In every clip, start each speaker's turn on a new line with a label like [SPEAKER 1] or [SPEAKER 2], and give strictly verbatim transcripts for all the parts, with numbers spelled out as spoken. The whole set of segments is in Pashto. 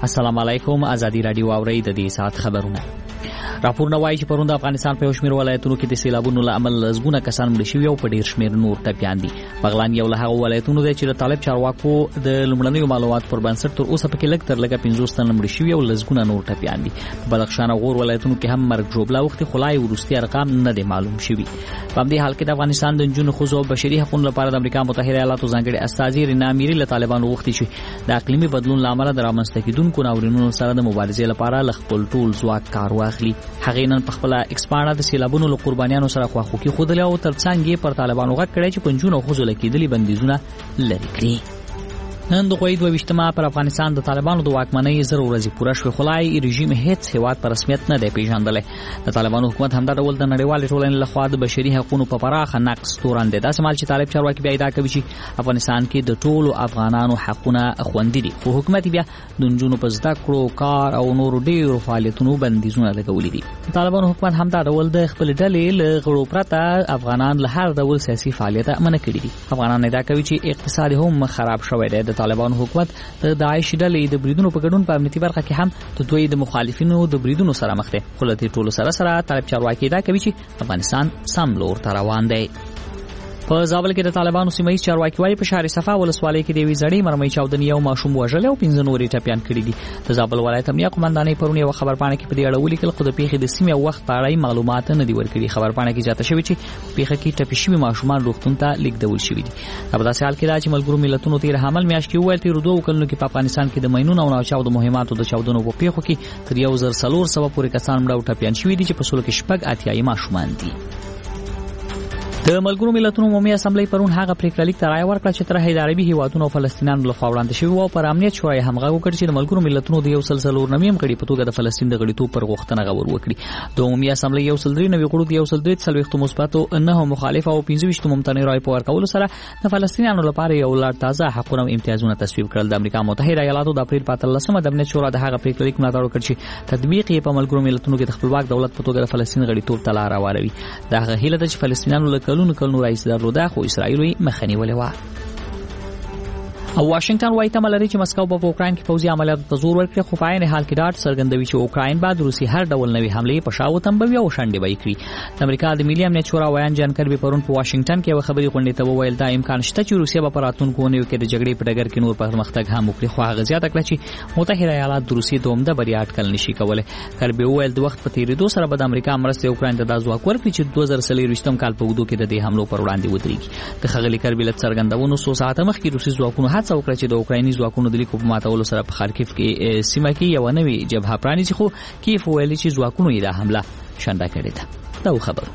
[SPEAKER 1] السلام علیکم. ازادي رادیو اوري د دې ساعت خبرونه. راپورونه وايي چې پرون د افغانستان په شمیر ولایتونو کې د سیلابونو له امله لږونه کسان مړ شوي او په ډیر شمیر نور ټپیان دي. بغلان یو له هغو ولایتونو دی چې د طالب چارواکو د لومړنیو معلوماتو پر بنسټ تر اوسه پکې لږ تر لږه پنځوس تنه مړ شوي او لږونه نور ټپیان دي. په بدخشان او غور ولایتونو کې هم مرګ ژوبله وختي خلای ورستي ارقام نه دي معلوم شوي. په همدې حال کې د افغانستان د نجونو ښځو او بشري حقوقو لپاره د امریکا متحده ایالاتو ځانګړي استازي رینا میری له طالبانو وغوښتي چې د اقلیمي بدلون لامل د رامنځته کېدونکو ناورینونو سره د مبارزې لپاره له خپل ټول ځواک کار واخلي. هغې نن په خپل ایکسپانډ د سیلابونو له قربانیانو سره خواخوږي ښودلې او ترڅنګ یې پر طالبانو غږ کړی چې په نجونو او ښځو له کېدلي بندیزونه لرې کړي. نن د غوی دوه ویشتمه پر افغانستان د طالبانو د واکمنۍ زر ورځې پوره شوې، خو لا یې رژیم هیڅ هیواد په رسمیت نه دی پیژندلی. د طالبانو حکومت همدا ډول د نړیوالې ټولنې لخوا د بشري حقوقو په پراخه نقض تورن دی. داسې مهال چې طالب چارواکي بیا ادعا کوي چې افغانستان کې د ټولو افغانانو حقونه خوندي دي، خو حکومت بیا د نجونو په زده کړو، کار او نورو ډېرو فعالیتونو بندیزونه لګولي دي. طالبانو حکومت همدا ډول د خپل ډلې له غړو پرته افغانان له هر ډول سیاسي فعالیت منع کړي دي. افغانان ادعا کوي چې اقتصاد هم خراب شوی دی. د طالبانو حکومت د داعش ډلې د بریدونو په ګډون په امنیتي برخه کې هم د دوی د مخالفینو د بریدونو سره مخ دي. خو له دې ټولو سره سره طالب چارواکي ادعا کوي چې افغانستان سم لور ته روان دی. په زابل کې د طالبانو سیمایي چارواکي وايي په شهر صفا ولسوالۍ کې د یوې زړې مرمۍ چاودنې یو ماشوم وژلی او پنځه نورې ټپیان کړي دي. د زابل ولایت امنیه قومندانۍ پرون یوه خبرپاڼه کې په دې اړه ولیکل، خو د پیښې د سیمې او وخت په اړه معلومات نه دي ورکړي. خبرپاڼه کې زیاته شوې چې پیښه کې ټپي شوي ماشومان روغتون ته لیږدول شوي دي. دا په داسې حال کې ده چې ملګرو ملتونو تېر حمل میاشت کې وویل تېرو دوو کلونو کې په افغانستان کې د ماینونو او ناچاودو مهماتو د چاودنو په پیښو کې تر یو زر څلور سوه پورې کسان مړه او ټپیان شوي دي چې په سلو کې شپږ اتیا یې ماشومان دي. د ملګرو ملتونو عمومي اسامبلې پرون هغه پریکړه لیک ته رایه ورکړه چې تر هیڅ عربي هیوادونو او فلسطینیانو لخوا وړاندې شوی او پر امنیت شورا هم غږ وکړ چې د ملګرو ملتونو د یو سل څلور نویم غړي په توګه د فلسطین د غړیتوب پر غوښتنه غور وکړي. د عمومي اسامبلې یو سل درې نوي غړو د یو سل دوه څلوېښت مثبت او نه مخالف او پنځه ویشت ممتنع رایې په ورکولو سره د فلسطینیانو لپاره یو لړ تازه حقونه او امتیازونه تصویب کړل. د امریکا متحده ایالاتو د اپریل په اتلسمه د امنیت شورا د هغه پریکړه لیک ملاتړ وکړ چې تطبیق یې په ملګرو ملتونو کې د خپلواک دولت په توګه د فلسطین غړیتوب ته لار هواروي. د هغه هیله ده چې فلسطینیانو له کلونو کلونو راهیسې درلوده، خو اسرائیل یې مخه نیولې وه. او واشنگټن وايي تمه لري چې مسکو په اوکراین کې پوځي عملیاتو ته زور ورکړي، خو په عین حال کې ډاډ څرګندوي چې اوکراین بعد روسي هر ډول نوې حملې په شا وتمبوي او شنډې به یې کړي. د امریکا د ملي امنیت شورا ویان جان کربي پرون په واشنگټن کې یوه خبري غونډې ته وویل دا امکان شته چې روسیه به په راتلونکو اونیو کې د جګړې په ډګر کې نور پرمختګ هم وکړي، خو هغه زیاته کړه چې متحده ایالات د روسیې د عمده بریا اټکل نشي کولی. کربي وویل د وخت په تېرېدو سره به د امریکا مرستې اوکراین ته دا ځواک ورکړي چې دوه زره څلېرویشتم کال په اوږدو کې د دې حملو پر وړاندې ودرېږي. د ښاغلي کربي له څرګندونو څو ساعته مخکې روسي ځواکونو هڅه وکړه چې د اوکرایني ځواکونو د لیکو په ماتولو سره په خارکیف کې سیمه کې یو نوې جبهه پرانیزي، خو کیف ویلي چې ځواکونو یې دا حمله شنډه کړې ده. دا خبر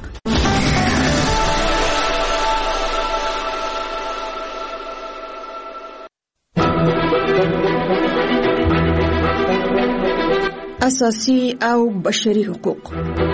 [SPEAKER 2] اساسي او بشري حقوق.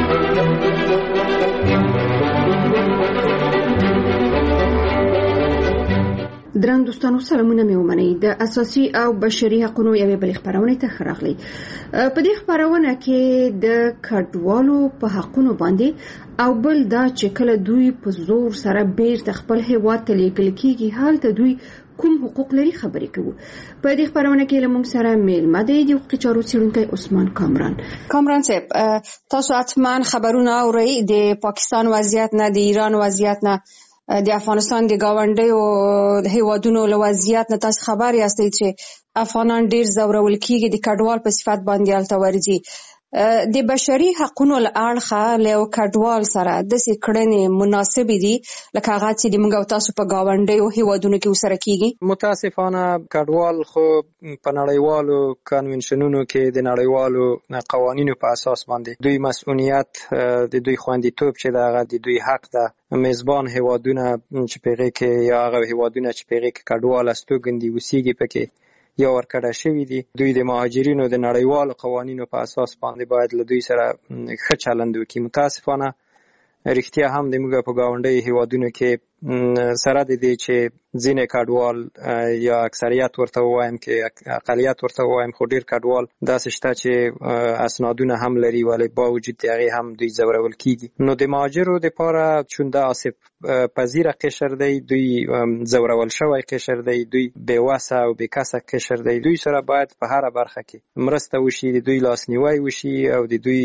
[SPEAKER 2] درنو دوستانو سلامونه مې ومنئ. د اساسي او بشري حقوقو یوې بلې خبرونه ته راغلی. په دې خبرونه کې د کډوالو په حقوقو باندې او بل دا چې کله دوی په زور سره بیرته خپل هیواد ته لیږل کیږي هلته دوی کوم حقوق لري خبرې کوو. په دې خبرونه کې له موږ سره میلمه دی د حقوقي چارو څېړونکی عثمان کامران.
[SPEAKER 3] کامران صاحب، تاسو حتما خبرونه اورئ د پاکستان وضعیت نه، د ایران وضعیت نه، د افغانستان د گاونډیو د هیوادونو له وضعیت نه تاسو خبر یاستئ چې افغانان ډیر ځورول کیږي، د کډوال په صفت باندې هلته ورځي. د بشري حقوقو له اړخه له یو کډوال سره داسې کړنې مناسبې دي لکه هغه چې د موږ او تاسو په ګاونډیو هیوادونو کې ورسره کیږي؟
[SPEAKER 4] متاسفانه کډوال خو په نړیوالو کنونشنونو کې د نړیوالو قوانینو په اساس باندې دوی مسؤلیت د دوی خوندیتوب چې دغه د دوی حق ده. میزبان هیوادونه چې پیغه کې یا هغه هیوادونه چې پیغه کې کډوال استوګندي وسیږي پکې یا ورکړه شوی دي، دوی د مهاجرینو د نړیوالو قوانینو په اساس باندې باید له دوی سره ښه چلند وکړي. متاسفانه رښتیا هم د موږ په ګاونډي هیوادونو کې سره د دې چې ځینې کډوال یا اکثریت ورته وایم کې اقلیت ورته وایم خو ډیر کډوال داسې شته چې اسنادونه هم لري ولی با وجود هغه هم دوی زورول کیږي. نو د مهاجرو لپاره چون د آسیب پذیر قشر دی، دوی زورول شوی قشر دی، دوی بې وسه او بې کسه قشر دی، دوی سره باید په هر برخه کې مرسته وشي، د دوی لاسنیوی وشي او د دوی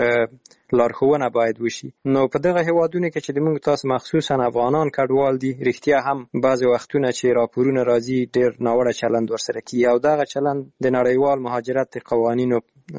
[SPEAKER 4] لارښوونه باید وشي. نو په دغه هیوادونو کې چې د موږ تاسو مخصوصا افغانان کډوال دي، رښتیا هم بعضې وختونه چې راپورونه راځي ډېر ناوړه چلند ورسره کیږي او دغه چلند د نړیوال مهاجرت د قوانینو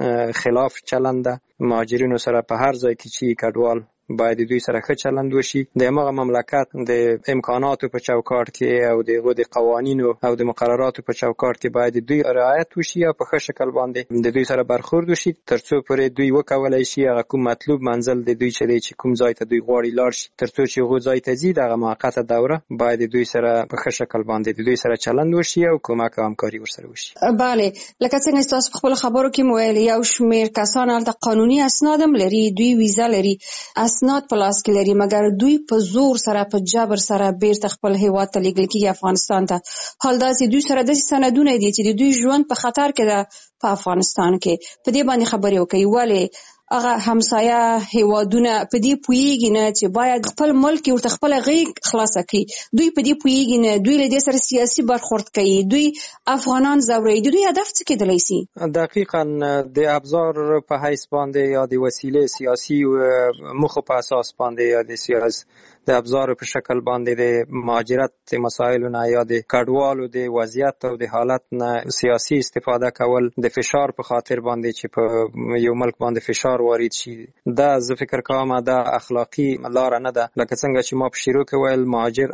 [SPEAKER 4] خلاف چلند ده. مهاجرینو سره په هر ځای کې چې کډوال باید دوی سره ښه چلند وشي. د هغه مملکت د امکاناتو په چوکاټ کې او د هغو د قوانینو او د مقرراتو په چوکاټ کې باید دوی رعایت وشي او په ښه شکل باندې د دوی سره برخورد وشي ترڅو پورې دوی وکولای شي هغه کوم مطلوب منزل د دوی چې دی چې کوم ځای ته دوی غواړي لاړ شي، ترڅو چې هغو ځای ته ځي دغه موقته دوره باید دوی سره په ښه شکل باندې د دوی سره چلند وشي او کومک او همکاري ورسره وشي.
[SPEAKER 3] بله، لکه څنګه تاسو په خپل خبرو کې مو ویل یو شمېر کسان هلته قانوني اسناد هم لري، دوی ویزه لري، اسناد په لاس کې لري، مګر دوی په زور سره په جبر سره بیرته خپل هیواد ته لیږل کېږي افغانستان ته. حال دا چې دوی سره داسې سندونه دي چې د دوی ژوند په خطر کې ده په افغانستان کې. په دې باندې خبرې وکړئ ولې هغه همسایه هیوادونه په دې پوهیږي نه چې باید خپل ملک ورته خپله غېږ خلاصه کړي؟ دوی په دې پوهیږي نه، دوی له دې سره سیاسي برخورد کوي، دوی افغانان ځوروي. د دوی هدف څه کېدلی شي؟
[SPEAKER 4] دقیقاً د ابزار په حیث باندې یا د وسیلې سیاسي مخو په اساس باندې یا د سیاست د ابزار په شکل باندې د مهاجرت مسایلو نه یا د کډوالو د وضعیت او د حالت نه سیاسي استفاده کول د فشار په خاطر باندې چې په یو ملک باندې فشار وارد شي، دا زه فکر کوم دا اخلاقی لار نه ده. لکه څنګه چې ما په شروع کې ویل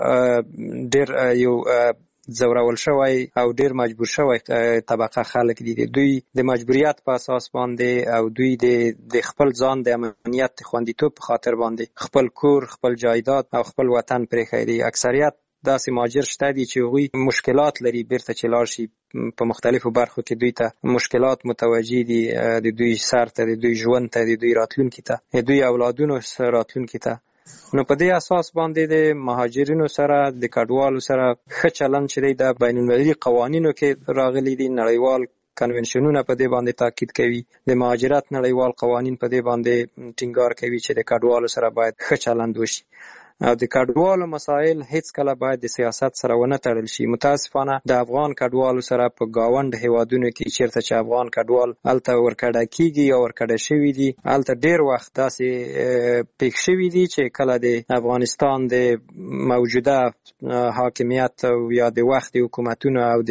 [SPEAKER 4] مهاجر ډیر یو زورول شوی او ډیر مجبور شوی طبقه خلک دي، دوی د مجبوریت په اساس باندې او دوی د خپل ځان د امنیت خوندیتوب په خاطر باندې خپل کور، خپل جایداد او خپل وطن پرېښی دي. اکثریت داسې مهاجر شته دي چې هغوی مشکلات لري بیرته چې لاړ شي، په مختلفو برخو کې دوی ته مشکلات متوجه دي، د دوی سر ته، د دوی ژوند ته، د دوی راتلونکي ته، د دوی اولادونو راتلونکي ته. نو په دې اساس باندې د مهاجرینو سره د کډوالو سره ښه چلند چې دی د بین المللي قوانینو کې راغلي دي، نړیوال کنونشنونه په دې باندې تاکید کوي، د مهاجرت نړیوال قوانین په دې باندې ټینګار کوي چې د کډوالو سره باید ښه چلند وشي او د کډوالو مسایل هیڅ کله باید د سیاست سره ونه تړل شي. متاسفانه د افغان کډوالو سره په گاوند هیوادونو کې چیرته چې افغان کډوال هلته ورکډه کیږي یا ورکډه شوي دي، هلته ډیر وخت داسې پېښ شوي دي چې کله د افغانستان د موجوده حاکمیت یا د وخت حکومتونو او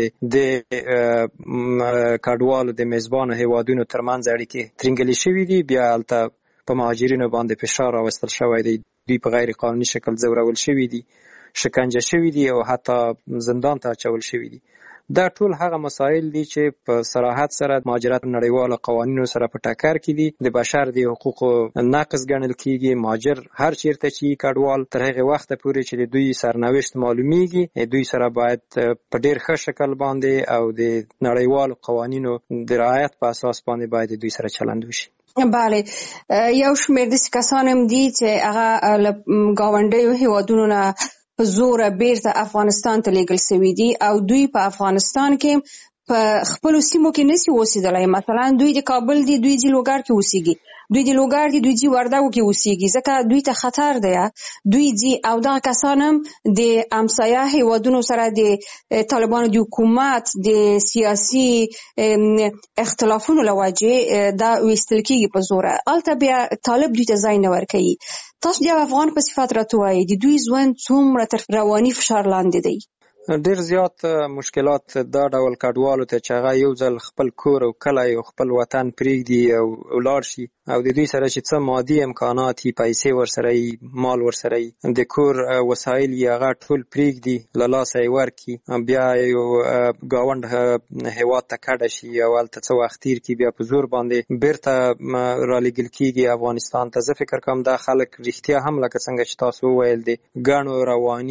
[SPEAKER 4] د کډوالو د میزبانو هیوادونو ترمنځ اړیکې ترینګلې شوي دي، بیا هلته په مهاجرینو باندې فشار راوستل شوی دی، دوی په غیر قانوني شکل زورول شوي دي، شکنجه شوي دي او حتی زندان ته اچول شوي دي. دا ټول هغه مسایل دي چې په صراحت سره مهاجرت نړیوالو قوانینو سره په ټکر کې دي، د بشر د حقوقو نقض ګڼل کیږي. مهاجر هر چیرته چې کډوال تر هغه وخته پورې چې د دوی سرنوشت معلومیږي دوی سره باید په ډیر ښه شکل باندې او د نړیوالو قوانینو د رعایت په اساس باندې باید دوی سره چلند وشي.
[SPEAKER 3] بله، یو شمېر داسې کسان هم دي چې هغه له ګاونډیو هیوادونو نه په زوره بیرته افغانستان ته لیږل شوي دي او دوی په افغانستان کې په خپلو سیمو کې نشي اوسېدلی. مثلا دوی د کابل دي، دوی د لوګر کې اوسېږي، دوی د لوګر دي، دوی د وردګو کې اوسېږي، ځکه دوی ته خطر دی دوی ځي. او دغه کسان هم د همسایه هیوادونو سره د طالبانو د حکومت د سیاسي اختلافونو له وجې دا ویستل کېږي په زوره، هلته بیا طالب دوی ته ځای نه ورکوي. تاسو د افغان په صفت راته وایئ د دوی ژوند څومره تر رواني فشار لاندې دی؟
[SPEAKER 4] ډیر زیات مشکلات دا ډول کډوالو ته چې هغه یو ځل خپل کور او کلی او خپل وطن پرېږدي او ولاړ شي او د دوی سره چې څه مادي امکانات یې، پیسې ورسره یې، مال ورسره یې، د کور وسایل یې هغه ټول پرېږدي، له لاسه یې ورکړي، بیا یو ګاونډ هیواد ته کډه شي او هلته څه وخت تېر کړي، بیا په زور باندې بیرته رالیږل کېږي افغانستان ته. زه فکر کوم دا خلک رښتیا هم لکه څنګه چې تاسو وویل د ګڼو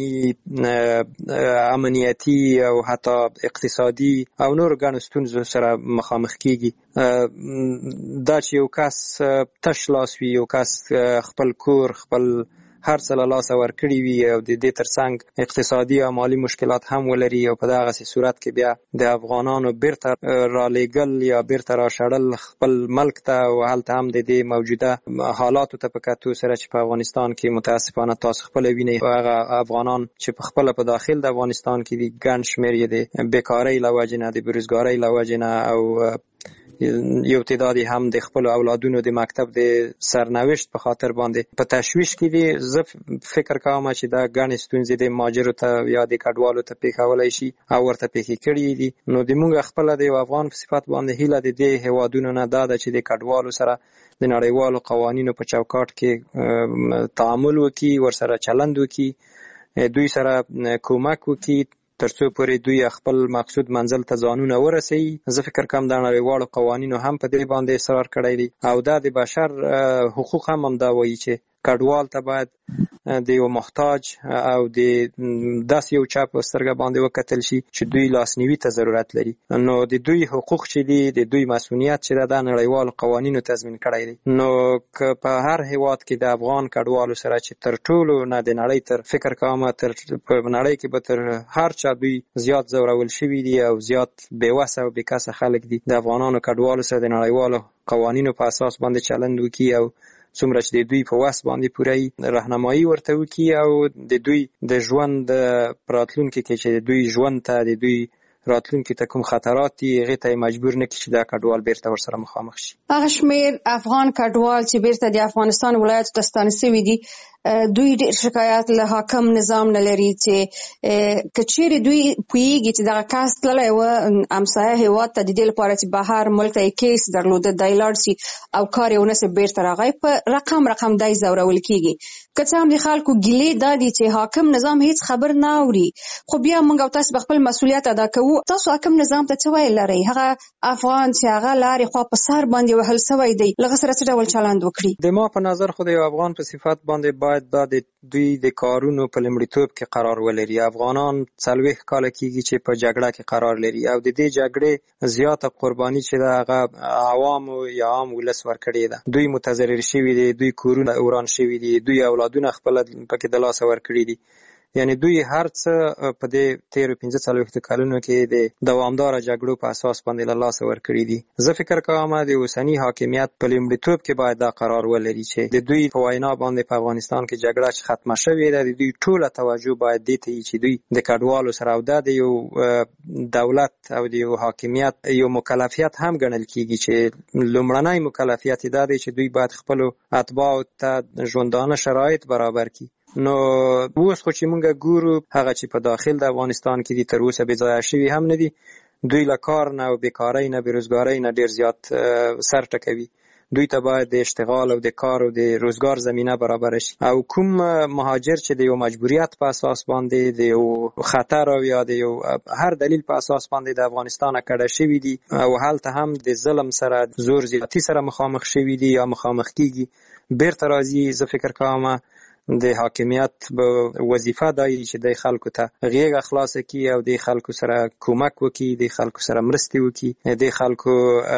[SPEAKER 4] رواني، امنیتي او حتی اقتصادي او نور ګڼو ستونزو سره مخامخ کېږي. دا چې یو کس تش لاس وي، یو کس خپل کور، خپل هر څه له لاسه ورکړي وي او د دې ترڅنګ اقتصادي او مالي مشکلات هم ولري او په دغسې صورت کې بیا د افغانانو بیرته رالیږل یا بیرته راشړل خپل ملک ته او هلته هم د دې موجوده حالاتو ته په کتو سره چې په افغانستان کې متاسفانه تاسو خپل وینئ هغه افغانان چې په خپل په داخل د افغانستان کې دي ګڼ شمېر یې د بیکارۍ له وجې نه د بېروزګارۍ له وجې نه او یو تعداد هم د خپل اولادونو د مکتب د سرنوشت په خاطر باندې په تشویش کې دي. زه فکر کوم چې دا ګڼې ستونزې د مهاجرو ته یا د کډوالو ته پیښولی شي او ورته پیښې کړي دي. نو د موږ خپله د یو افغان په صفت باندې هیله د دې هیوادونو نه دا ده چې د کډوالو سره د نړیوالو قوانینو په چوکاټ کې تعامل وکړي، ورسره چلند وکړي، دوی سره کومک وکړي ترڅو پورې دوی خپل مقصود منزل ته ځانونه ورسوي. زه فکر کوم د نړیوالو قوانینو هم په دې باندې اصرار کړی دی او دا د بشر حقوق هم همدا وایي چې کډوال ته باید د یو محتاج او د داسې یو چا په سترګه باندې وکتل شي چې دوی لاسنیوي ته ضرورت لري. نو د دوی حقوق چې دي، د دوی مسؤلیت چې د نړیوالو قوانینو تضمین کړی دی. نو که په هر هیواد کې د افغان کډوالو سره چې تر ټولو نه د نړۍ تر فکر کوم تر په نړۍ کې به تر هر چا دوی زیات ځورول شوي دي او زیات بېوسه او بېکسه خلک دي، د افغانانو کډوالو سره د نړیوالو قوانینو په اساس باندې چلند وکړي او څومره چې د دوی په وس باندې پوره راهنمایي ورته وکړي او د دوی د ژوند په راتلونکي کې چې د دوی ژوند ته د دوی راتلونکي ته کوم خطرات دي هغې ته مجبور نه کړي چې دا کډوال بیرته ورسره مخامخ شي.
[SPEAKER 3] هغه شمېر افغان کډوال چې بیرته د افغانستان ولایتو ته ستانه شوي دي دوی ډېر شکایات له حاکم نظام نه لري چې که چیرې دوی پوهېږي چې دغه کس تللی و همسایه هېواد ته د دې لپاره چې بهر ملک ته یې کیس درلوده دی لاړ شي او کار یې ونه شي بیرته راغی په رقم رقم دی ځورول کېږي. که څه هم د خلکو ګیلې دا دي چې حاکم نظام هیڅ خبر نه اوري، خو بیا موږ او تاسو به خپل مسؤلیت ادا کوو. تاسو حاکم نظام ته څه ویل لرئ؟ هغه افغان چې هغه لارې خوا په سر باندې وهل سوی دی له هغه سره څه ډول چلند وکړي؟
[SPEAKER 4] د ما په نظر خو د یو افغان په صفت باندې باید دا د دوی د کارونو په لومړیتوب کې قرار ولري. افغانان څلوېښت کاله کېږي چې په جګړه کې قرار لري او د دې جګړې زیاته قرباني چې ده هغه عوامو یا عام ولس ورکړې ده. دوی متضرر شوي دي، دوی کورونه وران شوي دي، دوی اولادونه خپله پکې د لاسه ورکړي دي. یعنی دوی هر څه په دې تیرو پنځه څلوېښتو کلونو کې د دوامداره جګړو په اساس باندې له لاسه ورکړي دي. زه فکر کوم د اوسني حاکمیت په لومړیتوب کې باید دا قرار ولري چې د دوی په وینا باندې په افغانستان کې جګړه چې ختمه شوې ده د دوی ټوله توجه باید دې ته وي چې دوی د کډوالو سره او دا د یو دولت او د یو حاکمیت یو مکلفیت هم ګڼل کېږي چې لومړنی مکلفیت دا دی چې دوی باید خپلو اتباعو ته ژوندانه شرایط برابر کړي. نو اوس خو چې مونږ ګورو هغه چې په داخل د افغانستان کې دي تر اوسه بې ځایه شوي هم نه دي. دوی له کار نه او بیکارۍ نه بېروزګارۍ نه ډېر زیات سر ټکوي. دوی ته باید د اشتغال او د کار او د روزګار زمینه برابر شي او کوم مهاجر چې د یو مجبوریت په اساس باندې د یو خطر او یا د یو هر دلیل په اساس باندې د افغانستان کډه شوي دي او هلته هم د ظلم سره زور زیاتی سره مخامخ شوي دي یا مخامخ کیږي بیرته راځي. زه فکر کوم د حاکمیت به وظیفه دی چې د خلکو ته غیږه خلاصه کړي او د خلکو سره کومک وکړي، د خلکو سره مرستې وکړي، د خلکو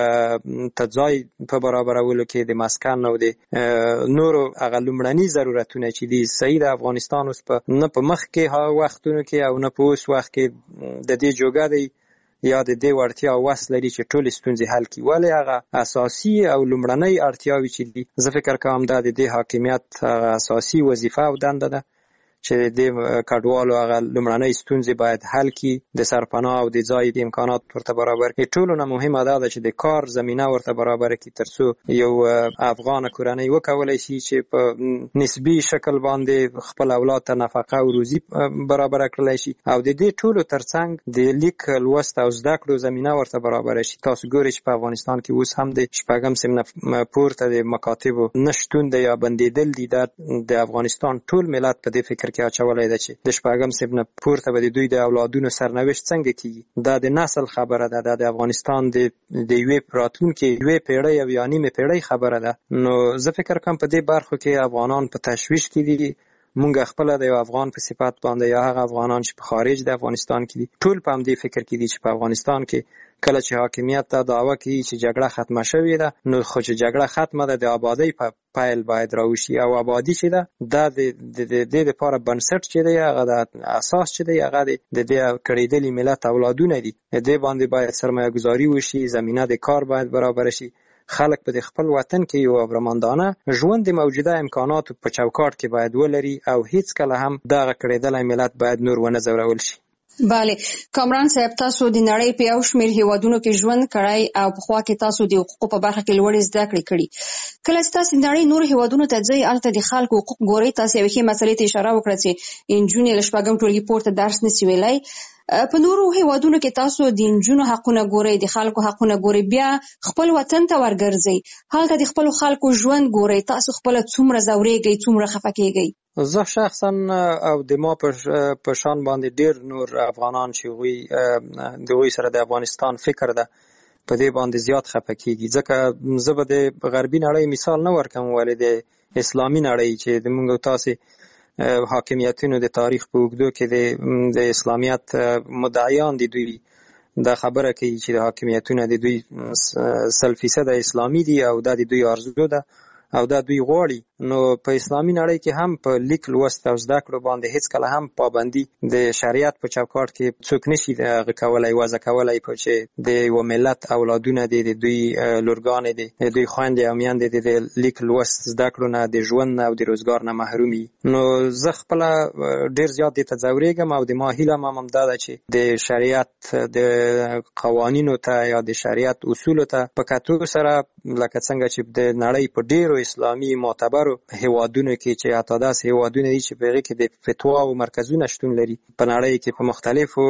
[SPEAKER 4] ته ځای په برابرولو کې د مسکن او د نورو هغه لومړني ضرورتونه چې دي صحیح د افغانستان اوس په نه په مخ کې وختونو کې او نه په اوس وخت کې د دې جوګه دی یا د دې وړتیا وس لري چې ټولې ستونزې حل کړي. ولې هغه اساسي او لومړنۍ اړتیاوې چې دي زه فکر کوم دا د دې حاکمیت هغه اساسي وظیفه او دنده ده چې د کډوالو هغه لومړنۍ ستونزې باید حل کړي، د سرپناه او د ځای د امکانات ورته برابر کړي. ټولو نه مهمه دا ده چې د کار زمینه ورته برابر کړي ترڅو یو افغان کورنۍ وکولی شي چې په نسبي شکل باندې خپل اولاد ته نفقه او روزي برابر کړلی شي او د دې ټولو ترڅنګ د لیک لوست او زده کړو زمینه ورته برابر شي. تاسو ګورئ چې په افغانستان کې اوس هم د شپږم صنف نه پورته د مکاتبو نشتون دی یا بندېدل دي. د افغانستان ټول ملت په دې فکر کې اچولای ده چې د شپږم صنف نه پورته به د دوی د اولادونو سرنوشت څنګه کیږي. دا د نسل خبره ده، دا د افغانستان د د یوې راتلونکې یوې پیړۍ او یا نیمې پیړۍ خبره ده. نو زه فکر کوم په دې برخو کې افغانان په تشویش کې دي. مونږ خپل د یو افغان په صفت باندې یا هغه افغانان چې په خارج د افغانستان کې دي ټول په همدې فکر کې دي چې په افغانستان کې کله چې حاکمیت ته دعوه کوي چې جګړه ختمه شوې ده، نو خو چې جګړه ختمه ده د آبادۍ په پیل باید راوشي، او آبادي چې ده دا د دې لپاره بنسټ چې دی هغه د اساس چې دی هغه د دې کړېدلي ملت اولادونه دي. دې باندې باید سرمایه گذاري وشي، زمینه د کار باید برابر شي، خلک په خپل وطن کې یو ابرمندانه ژوند د موجوده امکاناتو په چوکاټ کې باید ولري، او هیڅ کله هم دغه کړېدلی ملت باید نور ونه ځورول شي.
[SPEAKER 3] بله کامران صاحب، تاسو د نړۍ په یو شمېر هیوادونو کې ژوند کړی او پخوا کې تاسو د حقوقو په برخه کې لوړې زده کړې کړي. کله چې تاسو د نړۍ نور هیوادونو ته ځئ، هلته د خلکو حقوق ګورئ. تاسو یوې ښې مسلې ته اشاره وکړه چې نجونې له شپږم ټولګي پورته درس نشي ویلی. په نورو هیوادونو کې تاسو د نجونو حقونه ګورئ، د خلکو حقونه ګورئ، بیا خپل وطن ته ورګرځئ، هلته د خپلو خلکو ژوند ګورئ. تاسو خپله څومره ځورېږئ، څومره خفه کېږئ؟
[SPEAKER 4] زه شخصا او د ما په شان باندې ډیر نور افغانان چې هغوی د هغوی سره د افغانستان فکر ده په دې باندې زیات خفه کېږي، ځکه زه به د غربي نړۍ مثال نه ورکوم، ولې د اسلامي نړۍ چې د موږ تاسې حاکمیتونو د تاریخ په اوږدو کې د اسلامیت مدعیان دي، دوی دا خبره کوي چې د حاکمیتونه د دوی سل فیصده اسلامي دي او دا د دوی آرزو ده او دا دوی غواړي. نو په اسلامي نړۍ کې هم په لیک لوست او زده کړو باندې هیڅ کله هم پابندي د شریعت په چوکاټ کې څوک نشي هغه کولای وضع کولای په چې د یو ملت اولادونه دي، د دوی لورګانې دي، د دوی خویندې او میندې دي د لیک لوست زده کړو نه، د ژوند او د روزګار نه محرومي. نو زه خپله ډیر زیات دې ته ځورېږم او د ما هیله هم دا ده چې د شریعت د قوانینو ته یا د شریعت اصولو ته په کتو سره لکه څنګه چې د نړۍ په ډیرو اسلامي معتبرو هیوادونو کې چې حتی داسې هیوادونه دي چې په هغې کې د فتوا او مرکزونه شتون لري، په نړۍ کې په مختلفو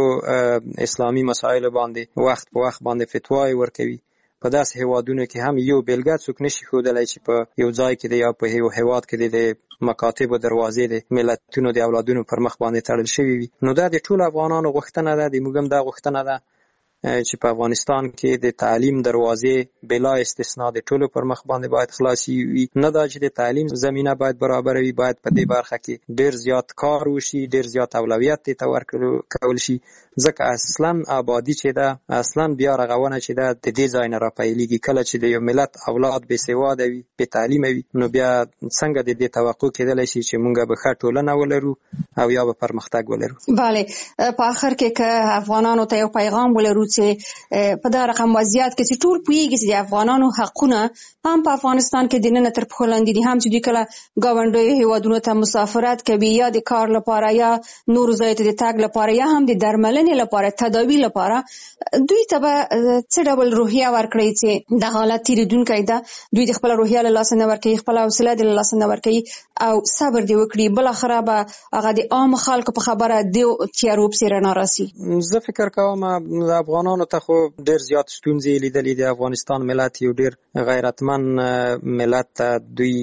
[SPEAKER 4] اسلامي مسایلو باندې وخت په وخت باندې فتواې ورکوي. په داسې هیوادونو کې هم یو بیلګه څوک نشي ښودلی چې په یو ځای کې دی یا په یو هیواد کې د مکاتبو دروازې د ملتونو د اولادونو پر مخ باندې تړل شوي وي. نو دا د ټولو افغانانو غوښتنه ده، د موږ هم دا غوښتنه ده چې په افغانستان کې د تعلیم دروازې بلا استثنا د ټولو پر مخ باندې باید خلاصي وي. نه دا چې د تعلیم زمینه باید برابر وي، باید په دې برخه کې ډیر زیات کار وشي، ډیر زیات اولویت ته ورکول شي، ځکه اصلا آبادی چې ده، اصلا بیا رغونه چې ده د دې ځای نه راپیلېږي. کله چې د یو ملت اولاد بې سواده وي، بې تعلیمه وي، نو بیا څنګه د دې توقع کېدلی شي چې موږ به ښه ټولنه ولرو او یا به پرمختګ ولرو.
[SPEAKER 3] بله، په آخر کې که افغانانو ته یو پیغام ولرو چې په دا رقم وضعیت کې چې ټول پوهېږي چې د افغانانو حقونه هم په افغانستان کې د ننه تر پښو لاندې دي، هم چې دوی کله ګاونډیو هیوادونو ته مسافرت کوي یا د کار لپاره یا نورو ځایو ته د تګ لپاره یا هم د درملنې لپاره، تداوي لپاره، دوی ته به څه ډول روحیه ورکړئ چې د حالت تېرېدونکی ده، دوی د خپله روحیه له لاسه نه ورکوي، خپله حوصله دې له لاسه نه ورکوي او صبر دې وکړي، بالاخره به هغه د عامو خلکو په خبره د تیارو پسې رڼا راسي.
[SPEAKER 4] زه فکر کوم د افغانانو ته خو ډیر زیات ستونزې لیدلې دي. افغانستان ملت یو ډیر غیرتمن ملت ته دوی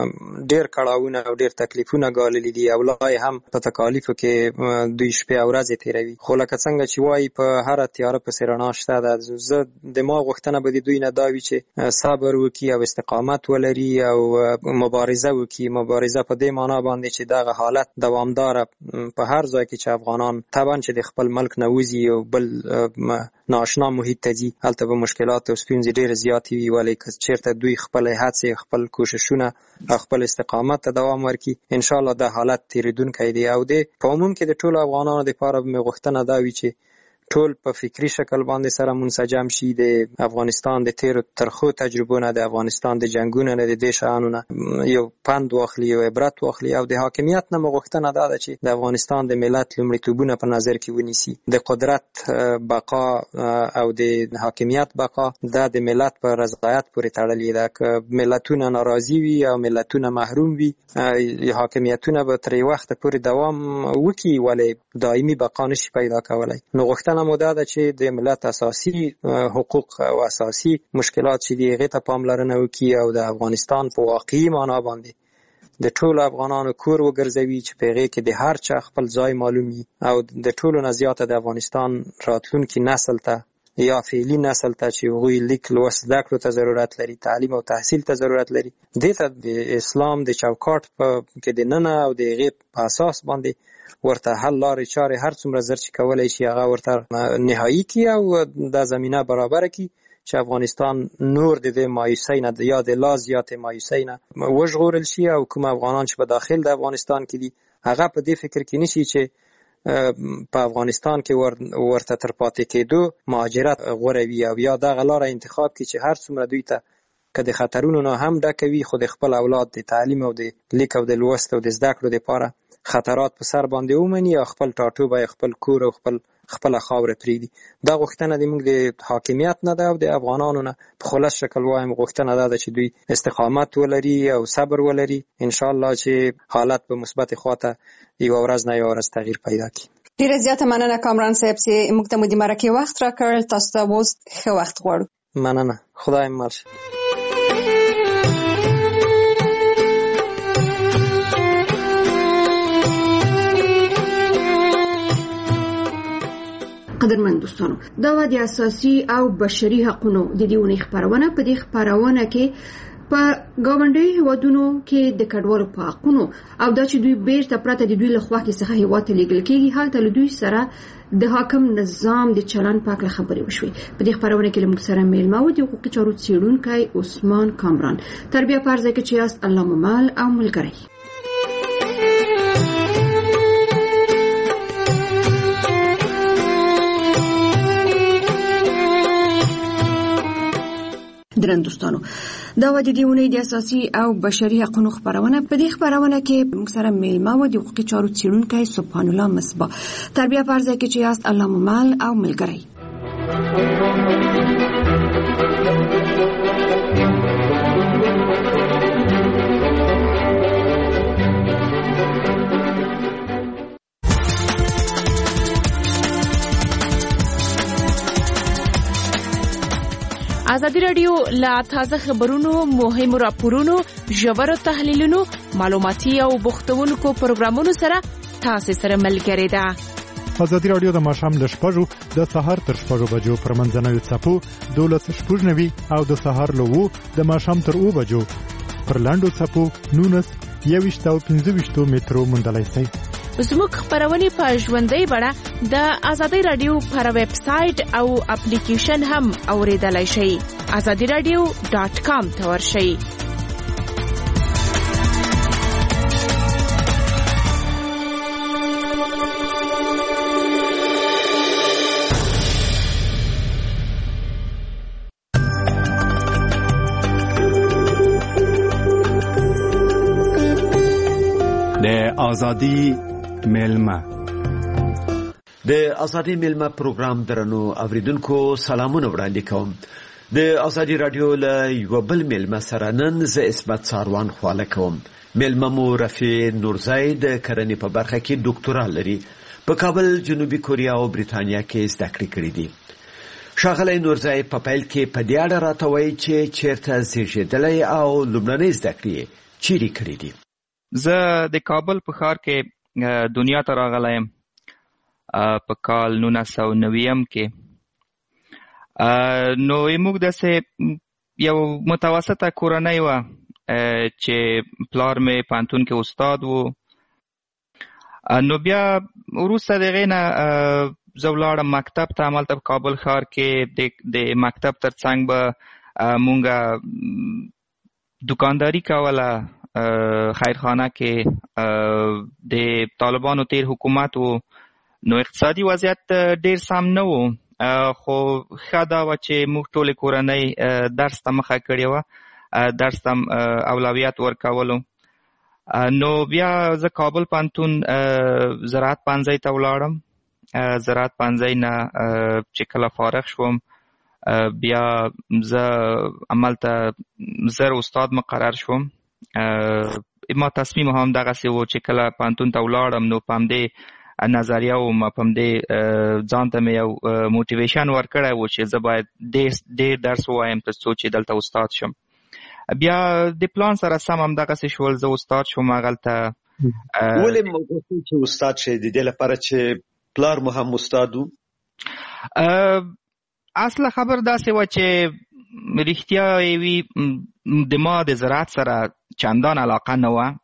[SPEAKER 4] ډیر کړاوونه او ډیر تکلیفونه ګاللي دي او لا هم په تکالیفو کې دوی شپې او ورځې تېروي. خو لکه څنګه چې وایي په هره تیاره پسې رڼا شته ده. زه د ما غوښتنه به د دوی نه دا وي چې صبر وکړي او استقامت ولري او مبارزه وکړي. مبارزه په دې معنا باندې چې دغه حالت دوامداره په هر ځای کې چې افغانان طبعا چې د خپل ملک نه وځي او بل نااشنا محیط ته ځي، هلته به مشکلات او ستونزې ډېرې زیاتې وي، ولې که چېرته دوی خپلې هڅې، خپل کوششونه او خپل استقامت ته دوام ورکړي، انشاءالله دا حالت تېرېدونکی دی. او د په عموم کې د ټولو افغانانو دپاره به مې غوښتنه دا وي چې ټول په فکری شکل باندې سره منسجم شي، د افغانستان د تیرو ترخو تجربو نه، د افغانستان د جنگونو نه، د دې شیانو نه یو پند واخلي، یو عبرت واخلي او د حاکمیت نه مو غوښتنه دا ده چې د افغانستان د ملت لومړیتوبونه په نظر کې ونیسي. د قدرت بقا او د حاکمیت بقا دا د ملت په رضایت پورې تړلې ده. که ملتونه ناراضي وي او ملتونه محروم وي، حاکمیتونه به تر وخت پورې دوام وکړي ولې دایمي بقا نشي پیدا کولای. نو غوښتنه مو دا ده چې د ملت اساسي حقوق او اساسي مشکلات چې دي هغې ته پاملرنه وکړي او د افغانستان په واقعي معنا باندې د ټولو افغانانو کور وګرځوي چې په هغې کې د هر چا خپل ځای معلوم وي او د ټولو نه زیاته د افغانستان راتلونکي نسل ته یا فعلي نسل ته چې هغوی لیک لوست زده کړو ته ضرورت لري، تعلیم او تحصیل ته ضرورت لري. دې ته د اسلام د چوکاټ په کې د ننه او د هغې په اساس باندې ورته حل لارې چارې هر څومره زر چې کولی شي هغه ورته نهایي کړي او دا زمینه برابره کړي چې افغانستان نور د دې مایوسۍ نه یا د لا زیاتې مایوسۍ نه وژغورل شي او کوم افغانان چې په داخل د افغانستان کې دي هغه په دې فکر کې نشي چې په افغانستان کې ور ورته تر پاتې کېدو مهاجرت غوره وي او یا دغه لاره انتخاب کړي چې هر څومره دوی ته که د خطرونو نه هم ډکه وي خو د خپل اولاد د تعلیم او د لیک او د لوست او د زده کړو دپاره خطرات په سر باندې ومني او خپل ټاټوبی خپل کور او خپل خپله خاوره پرېږدي. دا غوښتنه د موږ د حاکمیت نه ده او د افغانانو نه په خلاص شکل وایم غوښتنه دا ده چې دوی استقامت ولري او صبر ولري. انشاءالله چې حالت په مثبت خواته یوه ورځ نه یوه ورځ تغییر پیدا کړي.
[SPEAKER 3] ډېره زیاته مننه کامران صاحب چې موږ ته مو د مرکې وخت راکړ. تاسو ته اوس ښه وخت غواړو.
[SPEAKER 4] مننه. خدای مل شه.
[SPEAKER 2] قدرمن دوستانو، دا و د اساسي او بشري حقوقو د دې ونې خبرونه. په دې خبرونه کې په ګاونډي هیوادونو کې د کډوالو په حقوقو او دا چې دوی بیرته پرته د دوی له خوا کې څخه هیواد ته لیږل کېږي هلته له دوی سره د حاکم نظام د چلن په اړه خبرې وشوې. په دې خبرونه کې موږ سره میلمه و د حقوقي چارو څېړونکی عثمان کامران. تربیه پرځای کې چې یاست الله مو مل او ملګری. درن دوستانو، دا و د دې ونې د اساسي او بشري حقوقو خبرونه. په دې خبرونه کې موږ سره میلمه و د حقوقي چارو څېړونکی سبحان الله مصباح. تربیه پرځای کې چې یاست الله مو مل او ملګری.
[SPEAKER 5] ازادي رادیو لا تازه خبرونو، مهمو راپورونو، ژورو تحلیلونو، معلوماتي او بوختونکو پروګرامونو سره تاسو سره ملګری ده.
[SPEAKER 6] ازادي رادیو د ماښام له شپږو د سهار تر شپږو بجو پر منځنوي څپو دولس شپږ نوي او د سهار له اوو د ماښام تر اوو بجو پر لاندو څپو نولس یوویشت او پنځه ویشتو مترو موندلی شئ.
[SPEAKER 5] زموږ خبرونه په ژوندۍ بڼه د ازادي رادیو پر ویب سټ او اپلیکیشن هم اوریدلای شئ. ازادي رادیو ډاټ کام ته ورشئ.
[SPEAKER 7] د ازادي میلمه
[SPEAKER 8] د ازادي میلمه پروګرام درنو اوریدونکو سلامونه وړاندې کوم. د ازادي رادیو له یو بل میلمه سره نن زه عصمت ساروان خواله کوم. میلمه مو رفیع نورزی د کرنې په برخه کې ډاکټورا لري. په کابل، جنوبي کوریا او بریتانیا کې زده کړې کړې دي. ښاغلی نورزی په پیل کې په دې اړه راته وایي چې چیرته زیږېدلی او لومړنۍ زده کړې چیرې کړې دي.
[SPEAKER 9] زه د کابل په ښار کې دنیا ته راغلی یم په کال نولس سوه نویم کې. نو موږ داسې یو متوسطه کورنۍ وه چې پلار مې پوهنتون کې استاد و. نو بیا وروسته د هغې نه زه ولاړم مکتب ته. همالته په کابل ښار کې د مکتب تر څنګ به مونږ دوکانداري کوله. خیرخانه کې د طالبانو تیر حکومت و، نو اقتصادي وضعیت ډیر سم نه و، خو ښه دا وه چې موږ ټولې کورنۍ درس ته مخه کړې وه، درس ته اولویت ورکولو. نو بیا زه کابل پوهنتون زراعت پوهنځۍ ته ولاړم. زراعت پوهنځۍ نه چې کله فارغ شوم بیا زه همالته زر استاد مقرر شوم. ما تصمیم هم دغسې و چې کله پوهنتون ته ولاړم نو په همدې نظریه و ما په همدې ځان ته مې یو موټیویشن ورکړی و چې زه باید ډېر درس ووایم تر څو چې دلته استاد شم. بیا د پلان سره سم همدغسې شول، زه استاد شوم هغلته.
[SPEAKER 8] ولې موقع چې استاد شئ د دې لپاره چې پلار مو هم استاد و؟
[SPEAKER 9] اصله خبر داسې و چې رښتیا وي د ما د زراعت سره چندان علاقه نه وه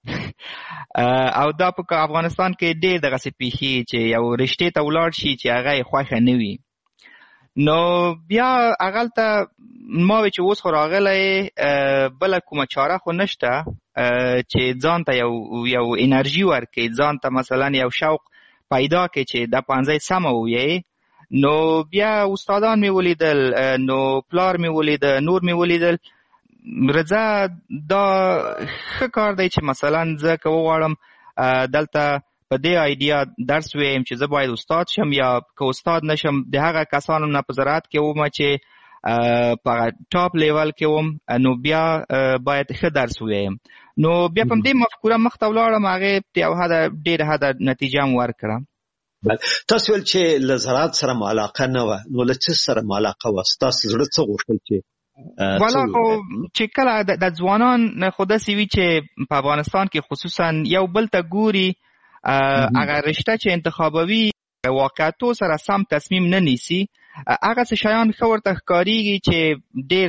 [SPEAKER 9] او دا په افغانستان کې ډېر دغسې پیښې چې یو رشتې ته ولاړ شي چې هغه یې خوښه نه وي. نو بیا هغلته ما وی چې اوس خو راغلی بله کومه چاره خو نشته چې ځان ته یو یو انرژي ورکړي، ځان ته مثلا یو شوق پیدا کړي چې دا پانځی سمه وویې. نو بیا استادان مې ولیدل، نو پلار مې ولیده، نور مې ولیدل، رضا دا ښه کار دی چې مثلا زه که وغواړم دلته په دې آیډیا درس ویم چې زه باید استاد شم، یا که استاد نشم د هغه کسانو نه په زراعت کې وم چې په ټاپ لیول کې وم، نو بیا باید ښه درس ویم. نو بیا په دې مفکوره مخته ولاړم، هغې ته یو حده ډېره حده نتیجه م ورکړه.
[SPEAKER 8] تاسو ویل چې له زراعت سره مو علاقه نه وه، نو له څه سره مو علاقه وه؟ ستاسو زړه څه غوښتل چې
[SPEAKER 9] والا خو چې کله د ځوانان خو داسې وي چې په افغانستان کې خصوصا یو بل ته ګوري، هغه رشته چې انتخابوي واقعیتو سره سم تصمیم نه نیسي، هغه څه شیان ښه ورته ښکارېږي چې ډېر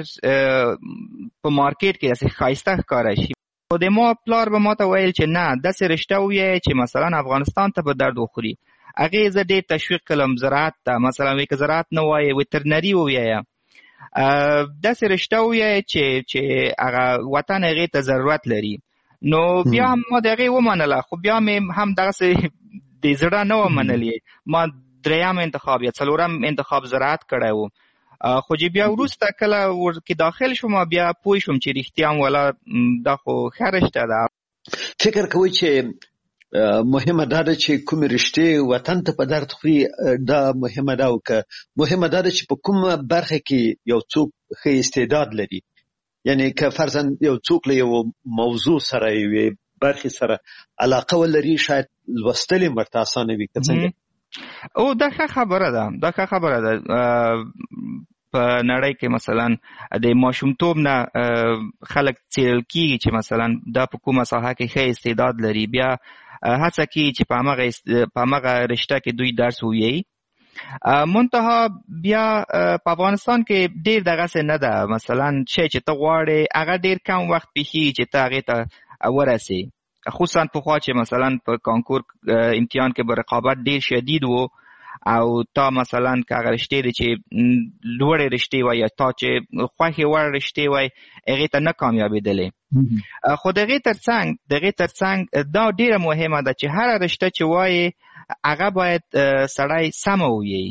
[SPEAKER 9] په مارکیټ کې داسې ښایسته ښکاره شي. خو د ما پلار به ما ته ویل چې نه، داسې رشته ووایه چې مثلا افغانستان ته به درد وخوري. هغې زه ډېر تشویق کړم زراعت ته، مثلا وایي که زراعت نه وایې ویترنري ووایه، داسې رشته ووایه چې چې هغه وطن هغې ته ضرورت لري. نو بیا هم ما د هغې ومنله، خو بیا مې هم دغسې د زړه نه ومنلې. ما دریم انتخاب یا څلورم انتخاب زراعت کړی و، خو چې بیا وروسته کله ورکې داخل شوم بیا پوه شوم چې رښتیا هم والا دا خو ښه رشته ده.
[SPEAKER 8] فکر کوئ چې مهمه دا ده چې کومې رشتې وطن ته په درد خوري، دا مهمه ده، او که مهمه دا ده چې په کومه برخه کې یو څوک ښه استعداد لري، یعنی که فرضاً یو څوک له یو موضوع سره یوې برخې سره علاقه ولري، شاید لوستل یې ورته اسانه وي. که څنګه؟
[SPEAKER 9] او دا ښه خبره ده، دا ښه خبره ده. په نړۍ کې مثلا د ماشومتوب نه خلک څېړل کېږي چې مثلا دا په کومه ساحه کې ښه استعداد لري، بیا هڅه کوي چې په همغه په همغه رشته کې دوی درس ووایي. منتها بیا په افغانستان کې ډېر دغسې نه ده، مثلا شی چې ته غواړې هغه ډېر کم وخت پېښېږي چې ته هغې ته ورسې، خصوصا پخوا چې مثلا په کانکور امتحان کې به رقابت ډېر شدید و، او تا مثلا که هغه رشتې دی چې لوړې رشتې وای یا تا چې خوښې وړ رشتې وای هغې ته نه کامیابېدلې. خو د هغې تر څنګ د هغې تر څنګ دا ډېره مهمه ده چې هره رشته چې وایې هغه باید سړی سمه ووایي.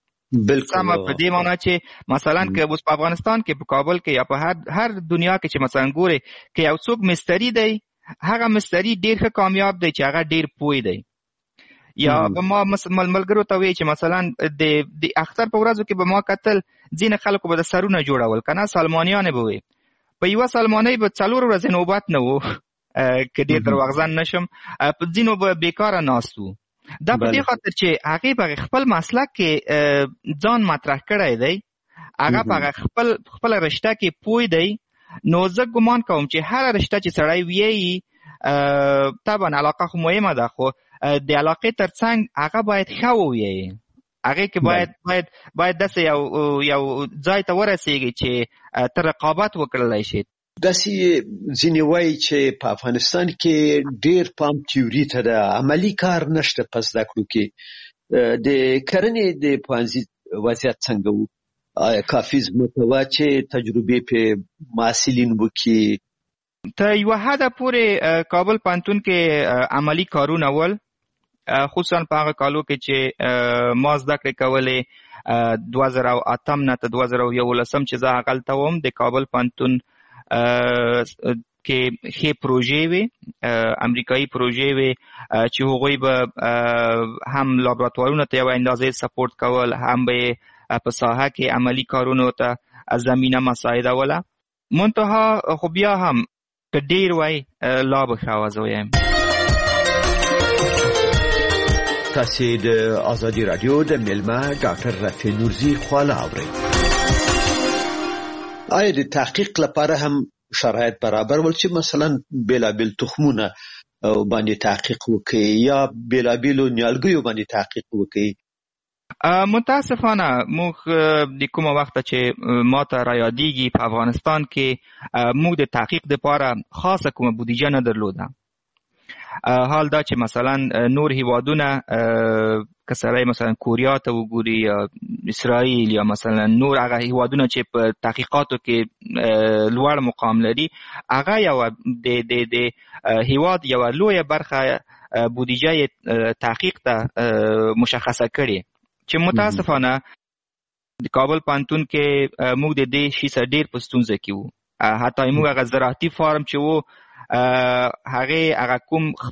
[SPEAKER 9] سمه په دې معنا چې مثلا که اوس په افغانستان کې په کابل کې یا په هر هر دنیا کې چې مثلا ګورې که یو څوک مستري دی، هغه مستري ډېر ښه کامیاب دی چې هغه ډېر پوه دی. یا به ما ملګرو ته وایي چې مثلا د اختر په ورځو کې به ما کتل ځینې خلکو به د سرونه جوړول، که نه سلمانیانې به وي، په یوه سلمانۍ به څلور ورځې نوبت نه و، که ډېر درواغجن نشم، په ځینو به بیکاره ناست وو. دا په دې خاطر چې هغې په خپل مسلک کې ځان مطرح کړی دی، هغه په خپل خپله رشته کې پوه دی. نو زه ګمان کوم چې هره رشته چې سړی ویایي، طبعا علاقه خو مهمه ده، خو د علاقې تر څنګ هغه باید ښه ووایي، هغې کې باید باید باید داسې یو یو ځای ته ورسېږي چې ته رقابت وکړلی شي.
[SPEAKER 8] داسې ځینې وایي چې په افغانستان کې ډېر پام تیوري ته ده، عملي کار نشته په زده کړو کې. د کرنې د پوهنځي وضعیت څنګه و؟ آیا کافي ځمکه وه چې تجربې پرې محصلین وکړي؟
[SPEAKER 9] تر یوه حده پورې کابل پوهنتون کې عملي کارونه ول، خصوصا په هغه کالو کې چې ما زده کړې کولې دوه زره او اتم نه تر دوه زره او یولسم چې زه هغلته وم. د کابل پوهنتون کې ښې پروژې وې، امریکایي پروژې وې چې هغوی به هم لابراتوارونو ته یوه اندازې سپورټ کول، هم به په ساحه کې عملي کارونو ته زمینه مساعدوله. منتها خو بیا هم که ډېر وای لا به ښه وه، زه وایم.
[SPEAKER 8] تاسې د ازادي راډیو د میلمه ډاکټر رفیع نورزي خواله اورئ. آیا د تحقیق لپاره هم شرایط برابر ول چې مثلا بېلابېل تخمونه باندې تحقیق وکړي یا بېلابېلو نیالګیو باندې تحقیق وکړي؟
[SPEAKER 9] متاسفانه موږ د کومه وخت چې ما ته را یادېږي په افغانستان کې موږ د تحقیق لپاره خاصه کومه بودیجه نه درلوده. حال دا چې مثلا نور هیوادونه که سړی مثلا کوریا ته وګوري یا اسرائیل یا مثلا نور هغه هیوادونه چې په تحقیقاتو کې لوړ مقام لري، هغه یو د د د هیواد یو لویه برخه بودیجه تحقیق ته مشخصه کړي، چې متاسفانه د کابل پوهنتون کې موږ د دې شي سره ډېر په ستونزه کې وو. حتی موږ هغه زراعتي فارم چې وو هغه هغه کوم